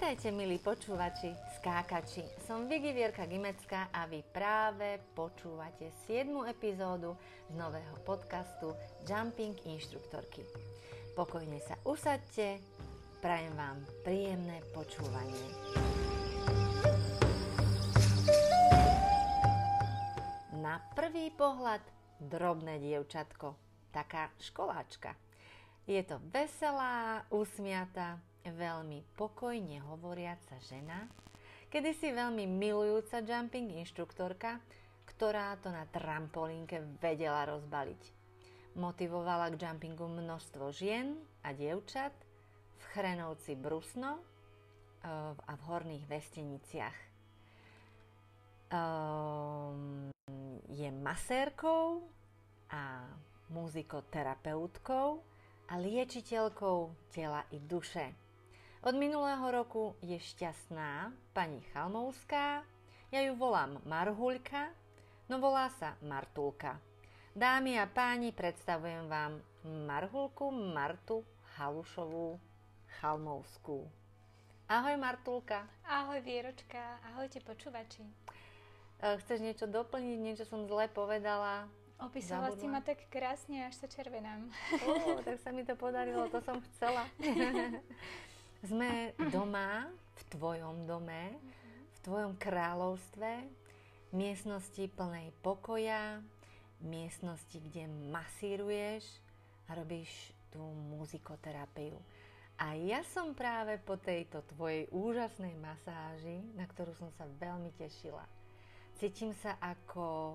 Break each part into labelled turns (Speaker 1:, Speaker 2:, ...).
Speaker 1: Vítajte, milí počúvači, skákači. Som Vigi Vierka Gimecká a vy práve počúvate 7. epizódu z nového podcastu Jumping inštruktorky. Pokojne sa usaďte, prajem vám príjemné počúvanie. Na prvý pohľad drobné dievčatko, taká školáčka. Je to veselá, usmiatá, veľmi pokojne hovoriaca žena, kedysi veľmi milujúca jumping inštruktorka, ktorá to na trampolínke vedela rozbaliť. Motivovala k jumpingu množstvo žien a dievčat v Chrenovci Brusno a v Horných Vesteniciach. Je masérkou a muzikoterapeutkou a liečiteľkou tela i duše. Od minulého roku je šťastná pani Chalmovská, ja ju volám Marhuľka, no volá sa Martulka. Dámy a páni, predstavujem vám Marhuľku Martu Halušovú Chalmovskú. Ahoj Martulka.
Speaker 2: Ahoj Vieročka, ahojte počúvači.
Speaker 1: Chceš niečo doplniť, niečo som zle povedala?
Speaker 2: Opísala si ma tak krásne, až sa červenám.
Speaker 1: Tak sa mi to podarilo, to som chcela. Sme doma, v tvojom dome, v tvojom kráľovstve, miestnosti plnej pokoja, miestnosti, kde masíruješ a robíš tú muzikoterapiu. A ja som práve po tejto tvojej úžasnej masáži, na ktorú som sa veľmi tešila. Cítim sa ako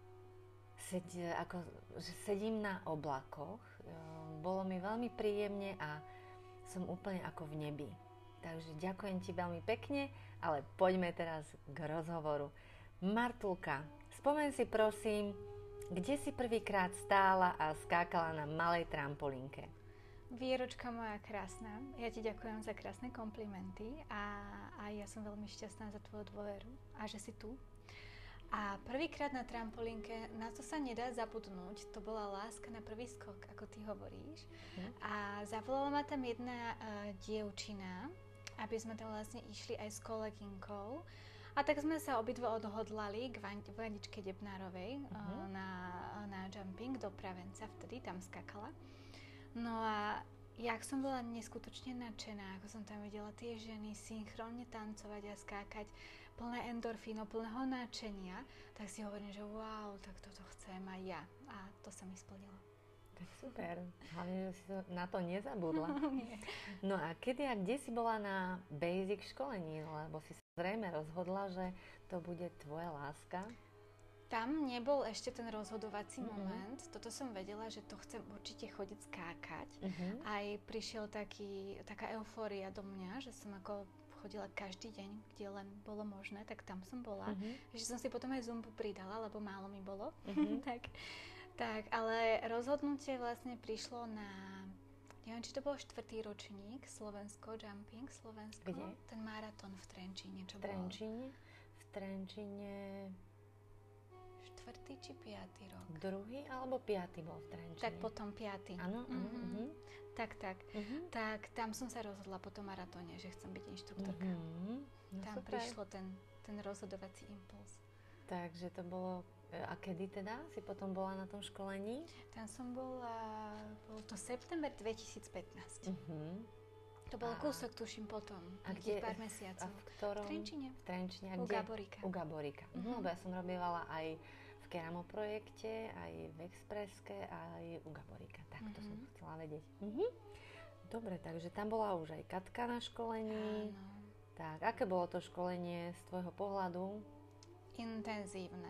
Speaker 1: že sedím na oblakoch. Bolo mi veľmi príjemne a som úplne ako v nebi. Takže ďakujem ti veľmi pekne, ale poďme teraz k rozhovoru. Martulka, spomen si prosím, kde si prvýkrát stála a skákala na malej trampolínke?
Speaker 2: Vieročka moja krásna, ja ti ďakujem za krásne komplimenty a ja som veľmi šťastná za tvoju dôveru a že si tu. A prvýkrát na trampolínke, na to sa nedá zabudnúť, to bola láska na prvý skok, ako ty hovoríš. A zavolala ma tam jedna dievčina, aby sme tam vlastne išli aj s kolegynkou. A tak sme sa obidve odhodlali k Vaničke Debnárovej na jumping do Pravenca, vtedy tam skakala. No a jak som bola neskutočne nadšená, ako som tam videla tie ženy synchronne tancovať a skákať, plné endorfínov, plného nadšenia, tak si hovorím, že wow, tak toto chcem aj ja. A to sa mi splnilo.
Speaker 1: Tak super. Hlavne, že si na to nezabudla. No a kedy a kde si bola na basic školení? Lebo si zrejme rozhodla, že to bude tvoja láska.
Speaker 2: Tam nebol ešte ten rozhodovací moment. Toto som vedela, že to chcem určite chodiť skákať. Aj prišiel taká eufória do mňa, že som ako chodila každý deň, kde len bolo možné, tak tam som bola. Ešte som si potom aj zumbu pridala, lebo málo mi bolo. tak, ale rozhodnutie vlastne prišlo na, neviem, či to bol 4. ročník Jumping Slovensko.
Speaker 1: Kde?
Speaker 2: Ten maratón v Trenčíne, čo
Speaker 1: bol? V Trenčíne
Speaker 2: 4. či 5. rok?
Speaker 1: 2. alebo 5. bol v Trenčíne?
Speaker 2: Tak potom 5.
Speaker 1: Áno.
Speaker 2: Tak. Tak tam som sa rozhodla po tom maratóne, že chcem byť inštruktorka.
Speaker 1: No
Speaker 2: tam
Speaker 1: super.
Speaker 2: Prišlo ten rozhodovací impuls.
Speaker 1: Takže to bolo... A kedy teda si potom bola na tom školení?
Speaker 2: Tam som bol to september 2015. To bol kúsok, tuším, potom.
Speaker 1: A kde?
Speaker 2: Pár mesiacov.
Speaker 1: A v ktorom?
Speaker 2: V Trenčíne.
Speaker 1: V Trenčíne. A
Speaker 2: u
Speaker 1: kde?
Speaker 2: Gaborika.
Speaker 1: U Gaborika. Lebo ja som robievala aj v Keramo projekte, aj v Expresske, aj u Gaborika. Tak to som chcela vedieť. Dobre, takže tam bola už aj Katka na školení.
Speaker 2: Áno.
Speaker 1: Tak, aké bolo to školenie z tvojho pohľadu?
Speaker 2: Intenzívne.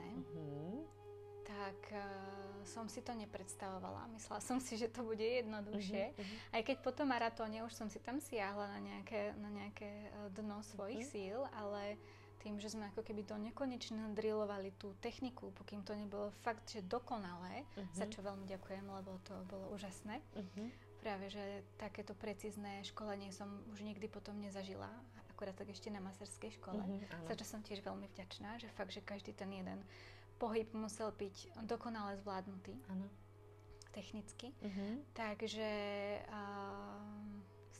Speaker 2: Tak som si to nepredstavovala. Myslela som si, že to bude jednoduchšie. Aj keď po tom maratóne už som si tam siahla na nejaké dno svojich síl, ale tým, že sme ako keby do nekonečna drillovali tú techniku, pokým to nebolo fakt, že dokonalé, za čo veľmi ďakujem, lebo to bolo úžasné. Práve, že takéto precízne školenie som už nikdy potom nezažila, akurát tak ešte na masterskej škole, za čo som tiež veľmi vďačná, že fakt, že každý ten jeden pohyb musel byť dokonale zvládnutý. Technicky. Takže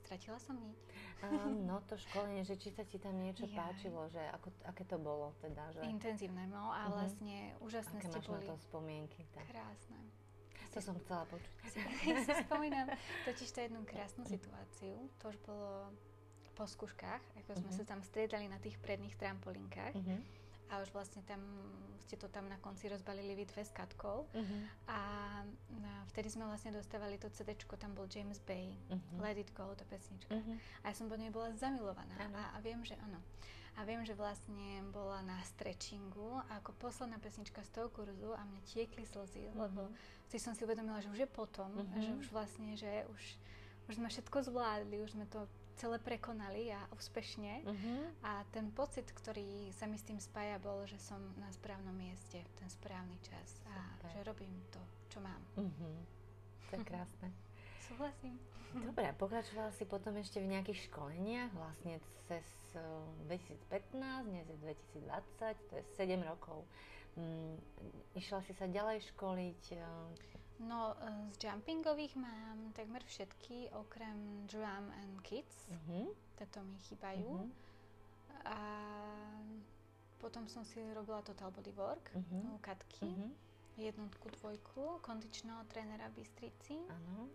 Speaker 2: Stratila som niť.
Speaker 1: No to školenie, že či sa ti tam niečo páčilo, že aké to bolo teda, že...
Speaker 2: Intenzívne, no a vlastne úžasné ste boli.
Speaker 1: Aké máš na to spomienky? Tak.
Speaker 2: Krásne.
Speaker 1: To som chcela počuť.
Speaker 2: Ja si spomínam totiž to jednu krásnu situáciu, to už bolo po skúškach, ako sme sa tam striedali na tých predných trampolínkach a už vlastne tam ste to tam na konci rozbalili vy dve s Katkou a vtedy sme vlastne dostávali to CDčko, tam bol James Bay, Let It Go, tá pesnička. A ja som do nej bola zamilovaná a viem, že áno. A viem, že vlastne bola na stretchingu a ako posledná pesnička z toho kurzu a mne tiekli slzy, lebo si som si uvedomila, že už je potom, že už vlastne, že už sme všetko zvládli, už sme to celé prekonali a úspešne. A ten pocit, ktorý sa mi s tým spája, bol, že som na správnom mieste, v ten správny čas a že robím to, čo mám.
Speaker 1: To je krásne.
Speaker 2: Súhlasím.
Speaker 1: Dobre, pokračovala si potom ešte v nejakých školeniach, vlastne cez 2015, dnes je 2020, to je 7 rokov. Išla si sa ďalej školiť?
Speaker 2: No, z jumpingových mám takmer všetky, okrem drum and kids. Toto mi chýbajú. A potom som si robila total bodywork u Katky. Jednotku, dvojku, kondičného trénera v Bystrici.
Speaker 1: Áno.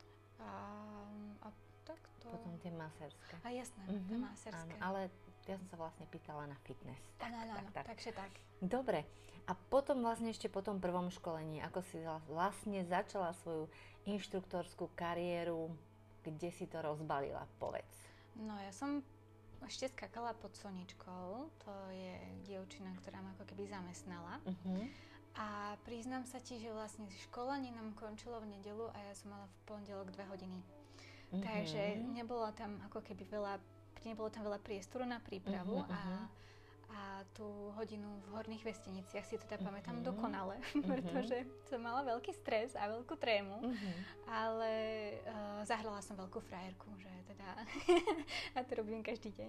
Speaker 2: A takto.
Speaker 1: Potom tie maserské.
Speaker 2: A jasné, tie maserské.
Speaker 1: Áno, ale ja som sa vlastne pýtala na fitness.
Speaker 2: Áno, takže tak.
Speaker 1: Dobre. A potom vlastne ešte po tom prvom školení, ako si vlastne začala svoju inštruktorskú kariéru, kde si to rozbalila, povedz.
Speaker 2: No ja som ešte skakala pod Soničkou, to je dievčina, ktorá ma ako keby zamestnala. A priznám sa ti, že vlastne školenie nám končilo v nedeľu a ja som mala v pondelok 2 hodiny. Takže nebolo tam veľa priestoru na prípravu a tú hodinu v Horných Vesteniciach si teda pamätám dokonale, pretože som mala veľký stres a veľkú trému, ale zahrala som veľkú frajerku, že teda a to robím každý deň.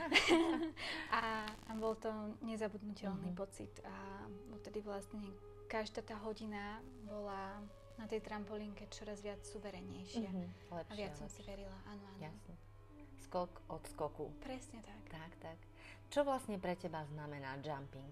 Speaker 2: a bol to nezabudnutelný pocit a vtedy vlastne každá tá hodina bola na tej trampolínke čoraz viac suverenejšia. A viac som si verila, áno.
Speaker 1: Jasne. Skok od skoku.
Speaker 2: Presne tak.
Speaker 1: Tak. Čo vlastne pre teba znamená jumping?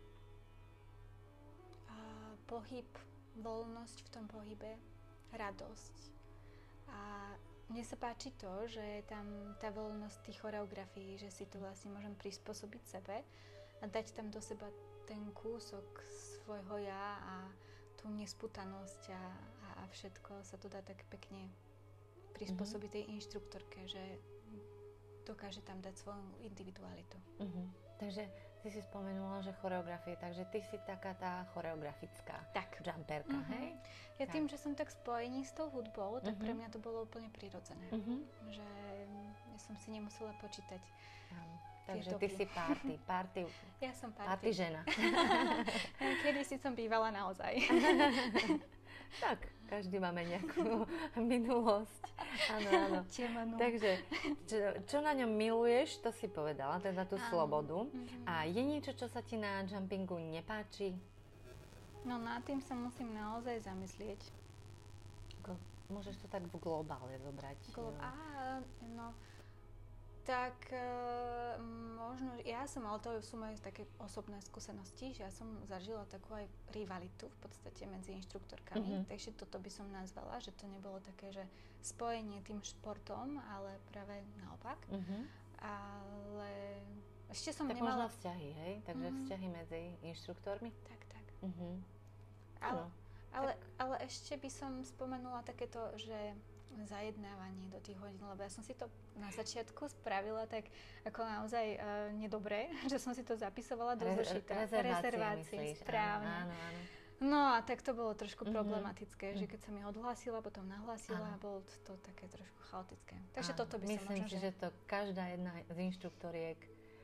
Speaker 2: Pohyb, voľnosť v tom pohybe, radosť. A mne sa páči to, že je tam tá voľnosť tých choreografií, že si to vlastne môžem prispôsobiť sebe a dať tam do seba ten kúsok svojho ja a tú nesputanosť a všetko sa to dá tak pekne prispôsobiť tej inštruktorke, že dokáže tam dať svoju individualitu.
Speaker 1: Takže ty si spomenula, že choreografie, takže ty si taká tá choreografická jumperka, hej?
Speaker 2: Ja tým, že som tak spojení s tou hudbou, tak pre mňa to bolo úplne prirodzené. Že ja som si nemusela počítať.
Speaker 1: Takže ty si party.
Speaker 2: Ja som
Speaker 1: party žena.
Speaker 2: Kedy si som bývala naozaj.
Speaker 1: Tak, každý máme nejakú minulosť. Áno. Takže, čo na ňom miluješ, to si povedala, teda tú slobodu. A je niečo, čo sa ti na jumpingu nepáči?
Speaker 2: No nad tým sa musím naozaj zamyslieť.
Speaker 1: Môžeš to tak v globále zobrať.
Speaker 2: Tak možno, ja som, ale to sú moje také osobné skúsenosti, že ja som zažila takú aj rivalitu v podstate medzi inštruktorkami, takže toto by som nazvala, že to nebolo také, že spojenie tým športom, ale práve naopak. Ale ešte som
Speaker 1: tak
Speaker 2: nemala...
Speaker 1: možno vzťahy, hej? Takže vzťahy medzi inštruktormi?
Speaker 2: Tak. Ale ešte by som spomenula takéto, že zajednávanie do tých hodín, lebo ja som si to na začiatku spravila tak ako naozaj nedobre, že som si to zapisovala do zošita. Rezervácie, správne.
Speaker 1: Áno.
Speaker 2: No a tak to bolo trošku problematické, že keď sa mi odhlásila, potom nahlásila, bolo to také trošku chaotické. Takže toto by som možno...
Speaker 1: Myslím si, že to každá jedna z inštruktoriek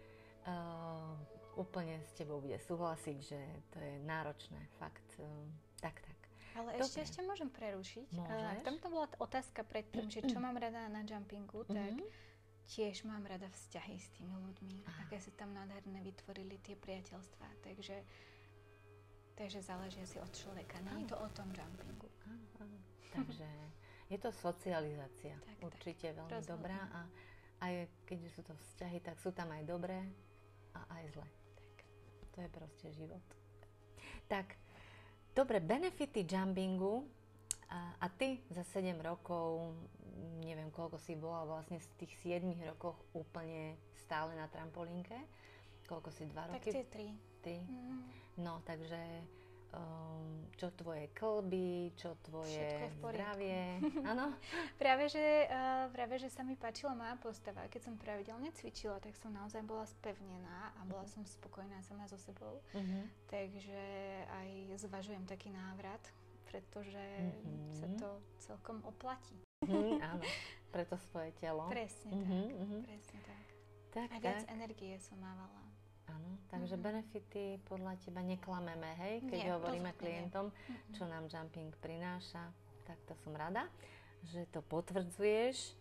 Speaker 1: úplne s tebou bude súhlasiť, že to je náročné, fakt. Tak.
Speaker 2: Ale ešte môžem prerušiť. Tam to bola otázka predtým, že čo mám rada na jumpingu, tak tiež mám rada vzťahy s tými ľuďmi. Aké sa tam nádherné vytvorili tie priateľstvá. Takže záleží asi od človeka. Nie je to o tom jumpingu.
Speaker 1: Takže Je to socializácia,
Speaker 2: Tak,
Speaker 1: určite veľmi
Speaker 2: rozhodne.
Speaker 1: dobrá a aj keď sú to vzťahy, tak sú tam aj dobré a aj zlé.
Speaker 2: Tak.
Speaker 1: To je proste život. Tak, dobre, benefity jumpingu a ty za 7 rokov, neviem koľko si bola vlastne z tých 7 rokoch úplne stále na trampolínke. Koľko si, 2 roky?
Speaker 2: Tak tie 3.
Speaker 1: 3. No, takže čo tvoje kĺby, čo tvoje zdravie. Áno?
Speaker 2: Práve, že sa mi páčila moja postava. Keď som pravidelne cvičila, tak som naozaj bola spevnená a bola som spokojná sama so sebou. Takže aj zvažujem taký návrat, pretože sa to celkom oplatí.
Speaker 1: Áno, pre to svoje telo.
Speaker 2: Presne tak, presne tak. A viac energie som mávala.
Speaker 1: Áno, takže benefity podľa teba neklameme, hej? Keď hovoríme klientom, čo nám jumping prináša, tak to som rada, že to potvrdzuješ.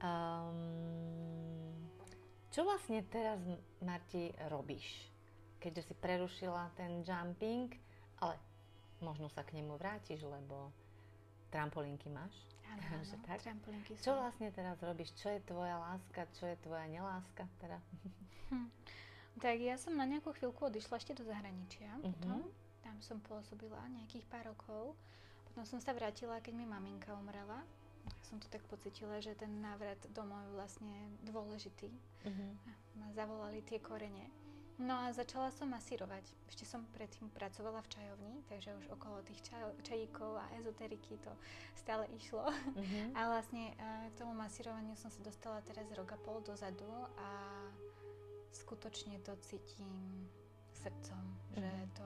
Speaker 1: Čo vlastne teraz, Marti, robíš? Keďže si prerušila ten jumping, ale možno sa k nemu vrátiš, lebo trampolínky máš.
Speaker 2: Áno, tak? Trampolínky sú.
Speaker 1: Čo vlastne teraz robíš? Čo je tvoja láska? Čo je tvoja neláska? Teda?
Speaker 2: Tak ja som na nejakú chvíľku odišla ešte do zahraničia. Potom tam som pôsobila nejakých pár rokov. Potom som sa vrátila, keď mi maminka umrela. Som to tak pocitila, že ten návrat domov je vlastne dôležitý. Ma zavolali tie korene. No a začala som masírovať. Ešte som predtým pracovala v čajovni, takže už okolo tých čajíkov a ezoteriky to stále išlo. A vlastne k tomu masírovaniu som sa dostala teraz rok a pol dozadu a skutočne to cítim srdcom, že to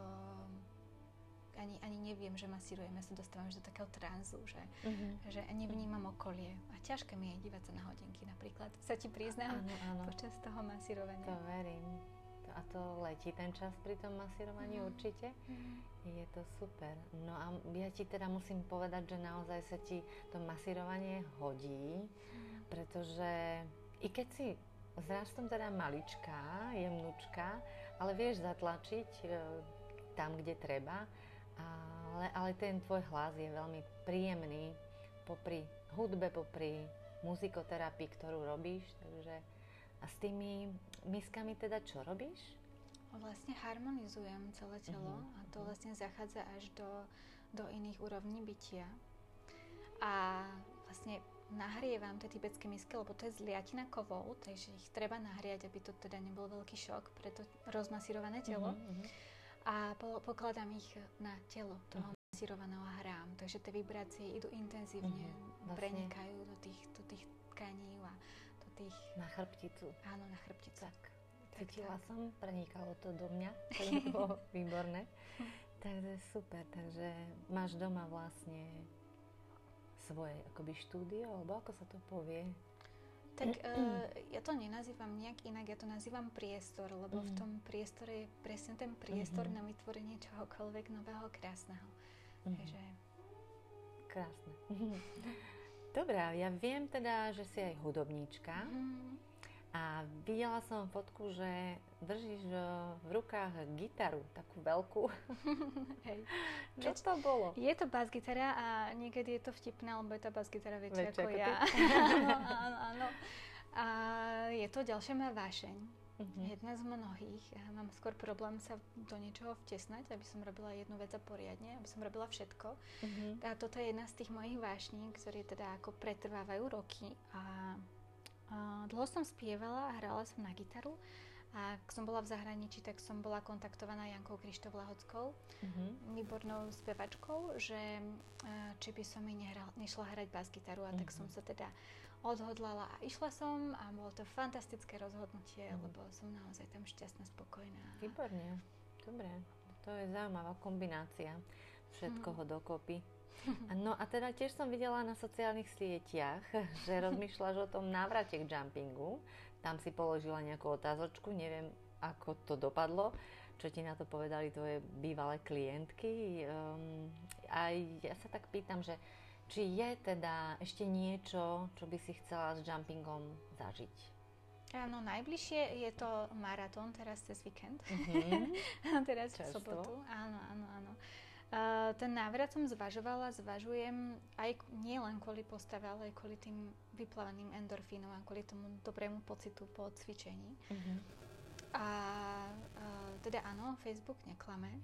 Speaker 2: ani neviem, že masírujeme, sa dostávam už do takého tranzu, že nevnímam okolie. A ťažké mi je dívať sa na hodinky napríklad, sa ti priznám, počas toho masírovania.
Speaker 1: To verím. A to letí ten čas pri tom masírovaní určite. Je to super. No a ja ti teda musím povedať, že naozaj sa ti to masírovanie hodí, pretože i keď si zrastom teda maličká, jemnúčka, ale vieš zatlačiť tam, kde treba, ale ten tvoj hlas je veľmi príjemný popri hudbe, popri muzikoterapii, ktorú robíš, takže a s tými miskami teda čo robíš?
Speaker 2: Vlastne harmonizujem celé telo a to vlastne zachádza až do iných úrovní bytia. A vlastne nahrievam tie tibetské misky, lebo to je z liatina kovov, takže ich treba nahriať, aby to teda nebol veľký šok pre to rozmasírované telo. A pokladám ich na telo toho masírovaného a hrám. Takže tie vibrácie idú intenzívne, prenikajú do tých tkaní a do tých...
Speaker 1: Na chrbticu.
Speaker 2: Áno, na chrbticu.
Speaker 1: Tak. Cítila som, prenikalo to do mňa, to bolo výborné. Takže super, takže máš doma vlastne svoje akoby štúdio, alebo ako sa to povie?
Speaker 2: Tak ja to nenazývam nejak inak, ja to nazývam priestor, lebo v tom priestore je presne ten priestor na vytvorenie čohokoľvek nového, krásneho. Takže...
Speaker 1: Krásne. Dobre, ja viem teda, že si aj hudobníčka. A videla som fotku, že držíš v rukách gitaru, takú veľkú.
Speaker 2: Hej.
Speaker 1: Čo to bolo?
Speaker 2: Je to bas-gitara a niekedy je to vtipné, lebo je tá bas-gitara väčšia ako ja. Áno. A je to ďalšia moja vášeň. Jedna z mnohých. Ja mám skôr problém sa do niečoho vtesnať, aby som robila jednu vec a poriadne, aby som robila všetko. A toto je jedna z tých mojich vášní, ktoré teda ako pretrvávajú roky. A dlho som spievala a hrala som na gitaru a keď som bola v zahraničí, tak som bola kontaktovaná Jankou Krištof Lahodskou, výbornou spevačkou, že či by som jej nešla hrať bas-gitaru a tak som sa teda odhodlala a išla som a bolo to fantastické rozhodnutie, lebo som naozaj tam šťastná, spokojná.
Speaker 1: Výborne, dobre, to je zaujímavá kombinácia všetkoho dokopy. No a teda tiež som videla na sociálnych sieťach, že rozmýšľaš o tom návrate k jumpingu. Tam si položila nejakú otázočku, neviem, ako to dopadlo, čo ti na to povedali tvoje bývalé klientky. A ja sa tak pýtam, že či je teda ešte niečo, čo by si chcela s jumpingom zažiť?
Speaker 2: Áno, najbližšie je to maratón teraz cez víkend. Teraz v sobotu. Áno. Ten návrat som zvažujem aj nie len kvôli postave, ale aj kvôli tým vyplaveným endorfínom a kvôli tomu dobrému pocitu po cvičení. A teda áno, Facebook neklame.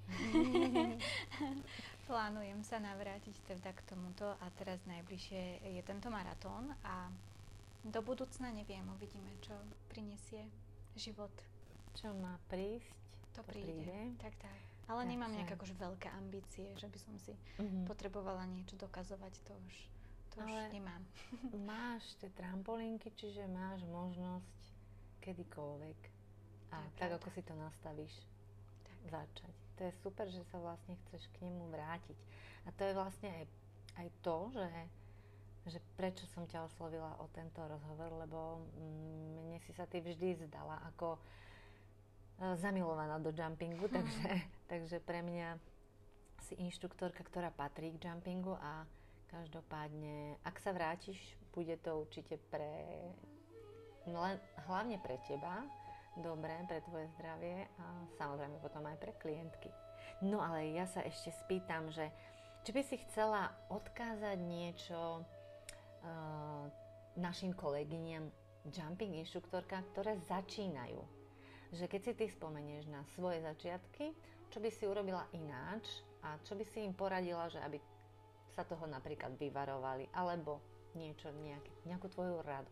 Speaker 2: Plánujem sa navrátiť teda k tomuto a teraz najbližšie je tento maratón a do budúcna neviem, uvidíme, čo prinesie život.
Speaker 1: Čo má prísť,
Speaker 2: to príde. Tak. Ale tak nemám nejaké akože veľké ambície, že by som si potrebovala niečo dokazovať, to už nemám.
Speaker 1: Máš tie trampolínky, čiže máš možnosť kedykoľvek. A tak ako si to nastavíš, začať. To je super, že sa vlastne chceš k nemu vrátiť. A to je vlastne aj to, že prečo som ťa oslovila o tento rozhovor, lebo mne si sa ty vždy zdala ako zamilovaná do jumpingu, takže pre mňa si inštruktorka, ktorá patrí k jumpingu a každopádne, ak sa vrátiš, bude to určite hlavne pre teba, dobre, pre tvoje zdravie a samozrejme potom aj pre klientky. No ale ja sa ešte spýtam, že či by si chcela odkázať niečo našim kolegyniam jumping inštruktorka, ktoré začínajú. Že keď si ty spomenieš na svoje začiatky, čo by si urobila ináč a čo by si im poradila, že aby sa toho napríklad vyvarovali, alebo nejakú tvoju radu.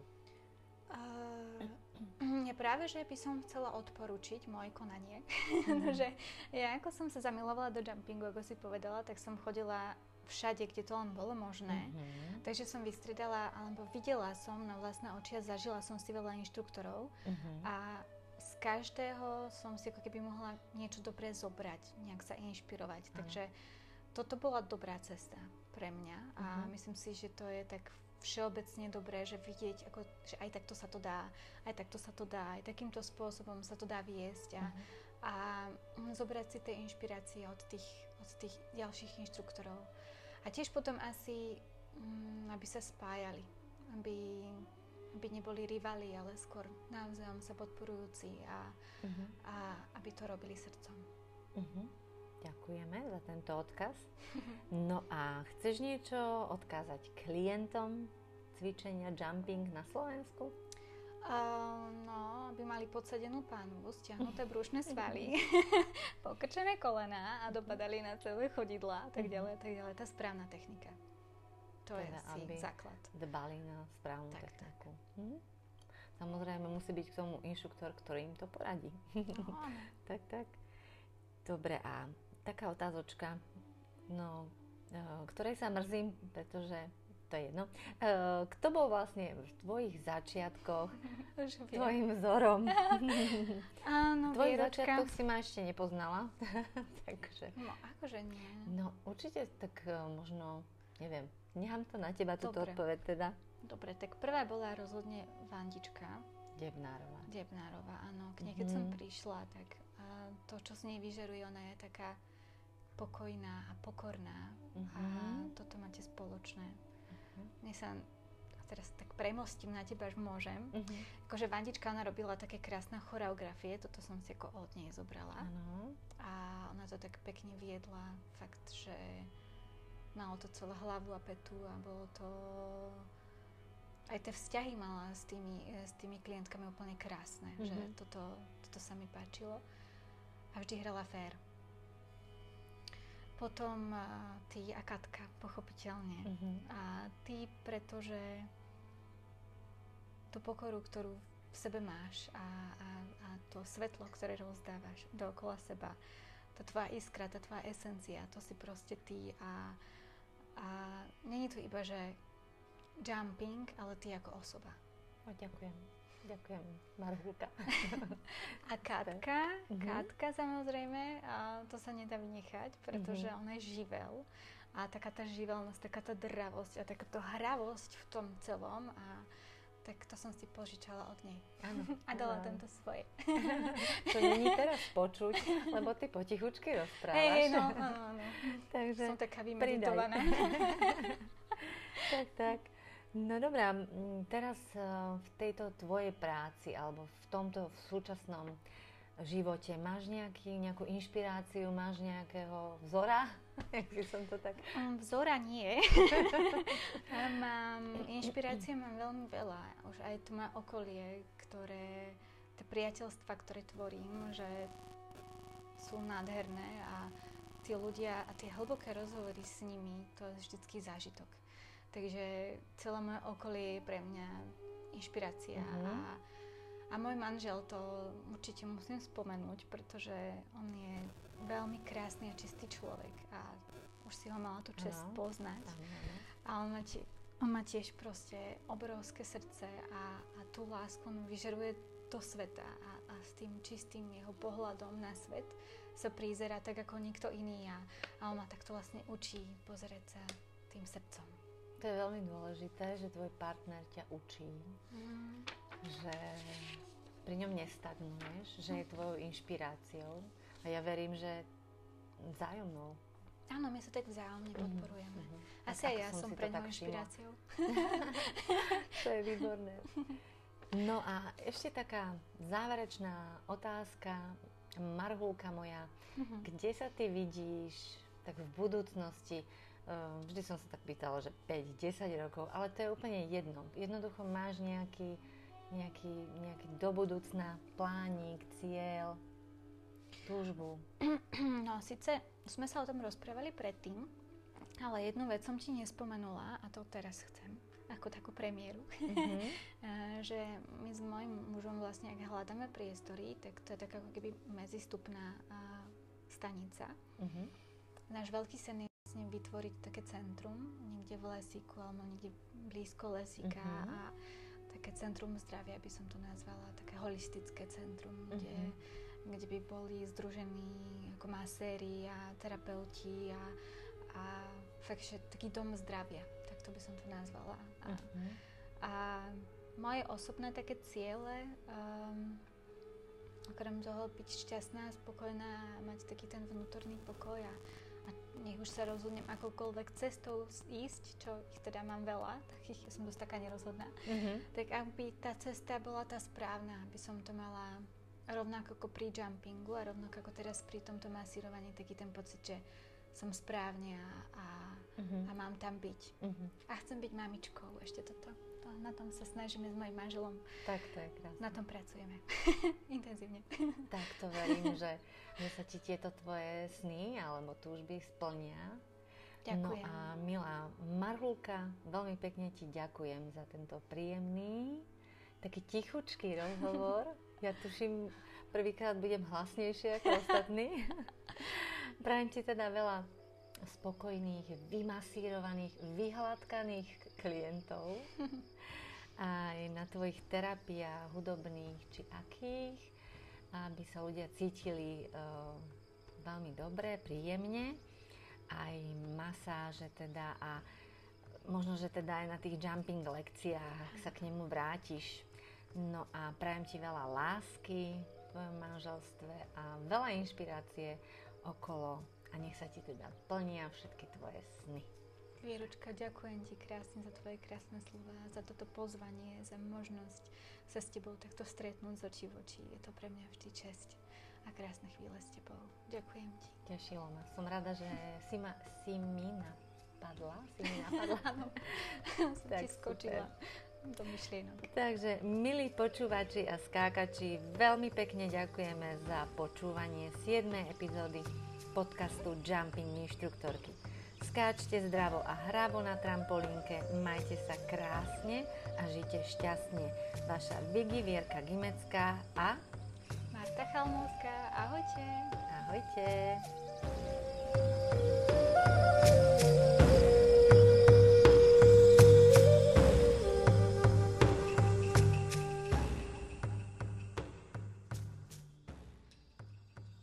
Speaker 2: Práve, že by som chcela odporučiť moje konanie. Že ja ako som sa zamilovala do jumpingu, ako si povedala, tak som chodila všade, kde to len bolo možné. Takže som vystredala, alebo videla som na vlastné oči a zažila som si veľa inštruktorov a z každého som si ako keby mohla niečo dobré zobrať, nejak sa inšpirovať. Takže toto bola dobrá cesta pre mňa a myslím si, že to je tak všeobecne dobré, že vidieť, že aj takto sa to dá, aj takýmto spôsobom sa to dá viesť a zobrať si tie inšpirácie od tých ďalších inštruktorov. A tiež potom asi, aby sa spájali, aby neboli rivali, ale skôr navzájom sa podporujúci a aby to robili srdcom.
Speaker 1: Ďakujeme za tento odkaz. No a chceš niečo odkázať klientom cvičenia jumping na Slovensku?
Speaker 2: Aby mali podsadenú pánvu, stiahnuté brušné svaly, pokrčené kolená a dopadali na celé chodidlá a tak ďalej, tak ďalej. Tá správna technika. To je asi základ.
Speaker 1: Dbali na správnu techniku. Samozrejme musí byť k tomu inštruktor, ktorý im to poradí. Tak. Dobre, a taká otázočka, ktorej sa mrzím, pretože to je jedno. Kto bol vlastne v tvojich začiatkoch tvojim vzorom?
Speaker 2: Áno,
Speaker 1: v tvojich začiatkoch si ma ešte nepoznala. Takže.
Speaker 2: No, akože nie.
Speaker 1: No, určite tak možno, neviem, nechám to na teba, túto odpoveď teda.
Speaker 2: Dobre, tak prvá bola rozhodne Vandička.
Speaker 1: Debnárová,
Speaker 2: áno. K nej, keď som prišla, tak to, čo z nej vyžaruje, ona je taká pokojná a pokorná. A toto máte spoločné. Mne sa, teraz tak premostím na teba, až môžem. Akože Vandička, ona robila také krásne choreografie, toto som si ako od nej zobrala. A ona to tak pekne viedla, fakt, že malo to celé hlavu a petu a bolo to... Aj tie vzťahy mala s tými klientkami úplne krásne, že toto sa mi páčilo. A vždy hrala fér. Potom ty a Katka, pochopiteľne. A ty, pretože tú pokoru, ktorú v sebe máš a to svetlo, ktoré rozdávaš dookola seba, tá tvoja iskra, tá tvoja esencia, to si proste ty a není to iba, že jumping, ale ty ako osoba.
Speaker 1: Ďakujem, Marhulka.
Speaker 2: A Katka samozrejme, to sa nedá vynechať, pretože ona je živel. A taká tá živelnosť, taká tá dravosť a taká tá hravosť v tom celom. A tak to som si požičala od nej.
Speaker 1: Áno.
Speaker 2: A dala tento svoje.
Speaker 1: To není teraz počuť, lebo ty potichučky rozprávaš.
Speaker 2: No.
Speaker 1: Takže
Speaker 2: som taká vymeditovaná.
Speaker 1: Tak. No dobrá, teraz v tejto tvojej práci alebo v tomto súčasnom živote? Máš nejakú inšpiráciu, máš nejakého vzora? Jak by som to tak...
Speaker 2: Vzora nie. Inšpirácie mám veľmi veľa. Už aj to má okolie, tie priateľstva, ktoré tvorím, že sú nádherné a tí ľudia a tie hlboké rozhovory s nimi, to je vždycky zážitok. Takže celé moje okolie je pre mňa inšpirácia. A môj manžel, to určite musím spomenúť, pretože on je veľmi krásny a čistý človek a už si ho mala tú čest poznať. A on má tiež proste obrovské srdce a tú lásku on vyžaruje do sveta a s tým čistým jeho pohľadom na svet sa prizerá tak ako nikto iný a on ma takto vlastne učí pozerať sa tým srdcom.
Speaker 1: To je veľmi dôležité, že tvoj partner ťa učí, že pri ňom nestagnuješ, že je tvojou inšpiráciou a ja verím, že vzájomnou.
Speaker 2: Áno, my sa tak vzájomne podporujeme. Asi aj ja som pre ňou inšpiráciou.
Speaker 1: To je výborné. No a ešte taká záverečná otázka, Marhulka moja, kde sa ty vidíš tak v budúcnosti? Vždy som sa tak pýtala, že 5-10 rokov, ale to je úplne jedno. Jednoducho máš nejaký do budúcna plánik, cieľ, túžbu?
Speaker 2: No, síce sme sa o tom rozprávali predtým, ale jednu vec som ti nespomenula a to teraz chcem, ako takú premiéru. Že my s mojím mužom vlastne, ak hľadáme priestory, tak to je tak ako keby medzistupná stanica. Náš veľký sen je vlastne vytvoriť také centrum, niekde v lesíku alebo niekde blízko lesíka a také centrum zdravia by som to nazvala, také holistické centrum, kde by boli združení ako maséri a terapeuti a fakt, že taký dom zdravia, tak to by som to nazvala. A moje osobné také ciele, okrem toho byť šťastná, spokojná, mať taký ten vnútorný pokoj a nech už sa rozhodnem akokoľvek cestou ísť, čo ich teda mám veľa, takých ja som dosť taká nerozhodná, tak aby tá cesta bola tá správna, aby som to mala rovnako ako pri jumpingu a rovnako ako teraz pri tomto masírovaní, taký ten pocit, že som správne a mám tam byť. A chcem byť mamičkou, ešte toto. Na tom sa snažíme s mojím manželom.
Speaker 1: Tak to je krásne.
Speaker 2: Na tom pracujeme. Intenzívne.
Speaker 1: Tak to verím, že sa ti tieto tvoje sny alebo túžby splnia.
Speaker 2: Ďakujem.
Speaker 1: No a milá Marhulka, veľmi pekne ti ďakujem za tento príjemný, taký tichučký rozhovor. Ja tuším, prvýkrát budem hlasnejšia ako ostatní. Prajem ti teda veľa spokojných, vymasírovaných, vyhladkaných klientov aj na tvojich terapiách hudobných či akých, aby sa ľudia cítili veľmi dobre, príjemne, aj masáže teda a možno, že teda aj na tých jumping lekciách sa k nemu vrátiš. No a prajem ti veľa lásky v tvojom manželstve a veľa inšpirácie okolo a nech sa ti teda plnia všetky tvoje sny.
Speaker 2: Vieručka, ďakujem ti krásne za tvoje krásne slova, za toto pozvanie, za možnosť sa s tebou takto stretnúť z očí v oči. Je to pre mňa vždy česť a krásne chvíle s tebou. Ďakujem ti.
Speaker 1: Tešilo ma. Som rada, že si mi napadla.
Speaker 2: Áno, som ti skočila do myšlienok.
Speaker 1: Takže, milí počúvači a skákači, veľmi pekne ďakujeme za počúvanie 7. epizódy podcastu Jumping inštruktorky. Skáčte zdravo a hravo na trampolínke, majte sa krásne a žite šťastne. Vaša Vigi Vierka Gimecká a
Speaker 2: Marta Chalmovská. Ahojte.
Speaker 1: Ahojte.